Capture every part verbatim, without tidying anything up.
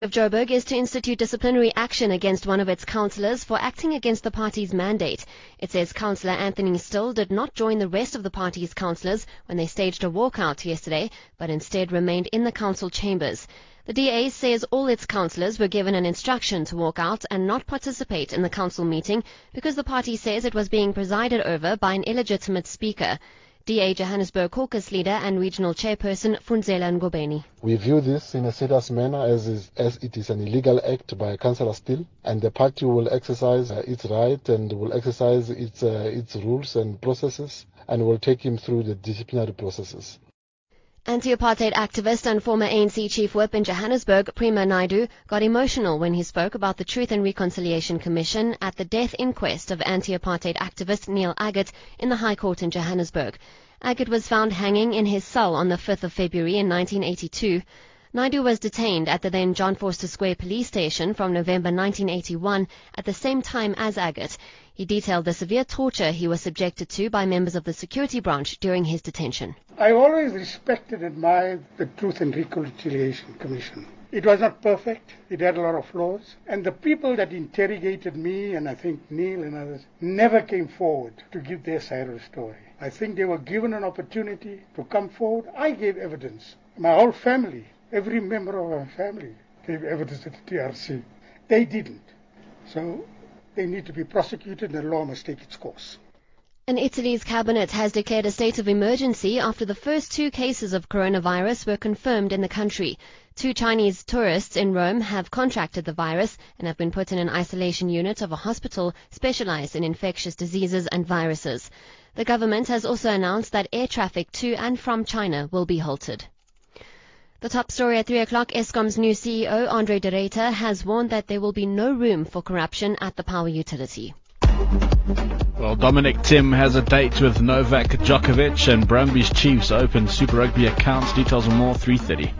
of Joburg is to institute disciplinary action against one of its councillors for acting against the party's mandate. It says Councillor Anthony Still did not join the rest of the party's councillors when they staged a walkout yesterday, but instead remained in the council chambers. The D A says all its councillors were given an instruction to walk out and not participate in the council meeting because the party says it was being presided over by an illegitimate speaker. D A Johannesburg caucus leader and regional chairperson Funzela Ngobeni. We view this in a serious manner as, is, as it is an illegal act by Councillor Still, and the party will exercise uh, its right and will exercise its, uh, its rules and processes and will take him through the disciplinary processes. Anti-apartheid activist and former A N C chief whip in Johannesburg, Prema Naidu, got emotional when he spoke about the Truth and Reconciliation Commission at the death inquest of anti-apartheid activist Neil Agat in the High Court in Johannesburg. Agat was found hanging in his cell on the fifth of February in nineteen eighty-two. Naidu was detained at the then John Vorster Square police station from November nineteen eighty-one at the same time as Agat. He detailed the severe torture he was subjected to by members of the security branch during his detention. I always respected and admired the Truth and Reconciliation Commission. It was not perfect, it had a lot of flaws, and the people that interrogated me, and I think Neil and others, never came forward to give their side of the story. I think they were given an opportunity to come forward. I gave evidence. My whole family, every member of our family gave evidence at the T R C. They didn't. So they need to be prosecuted and the law must take its course. And Italy's cabinet has declared a state of emergency after the first two cases of coronavirus were confirmed in the country. Two Chinese tourists in Rome have contracted the virus and have been put in an isolation unit of a hospital specialized in infectious diseases and viruses. The government has also announced that air traffic to and from China will be halted. The top story at three o'clock, Eskom's new C E O, Andre de Ruyter, has warned that there will be no room for corruption at the power utility. Well, Dominic Thiem has a date with Novak Djokovic, and Brumbies Chiefs open Super Rugby accounts. Details on more, three thirty.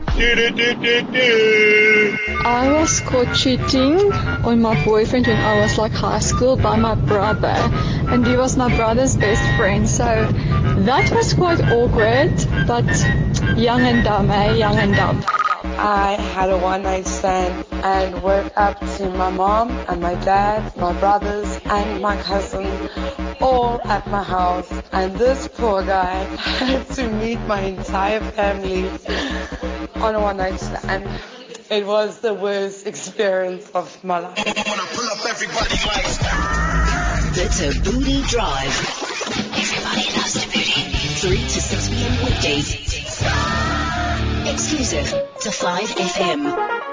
I was caught cheating on my boyfriend when I was like high school by my brother, and he was my brother's best friend, so that was quite awkward, but young and dumb, eh? Young and dumb. I had a one-night stand and went up to my mom and my dad, my brothers and my cousin, all at my house. And this poor guy had to meet my entire family on a one-night stand. It was the worst experience of my life. The Thabooty Drive. Everybody loves Thabooty. three to six p.m. weekdays. Exclusive to five F M.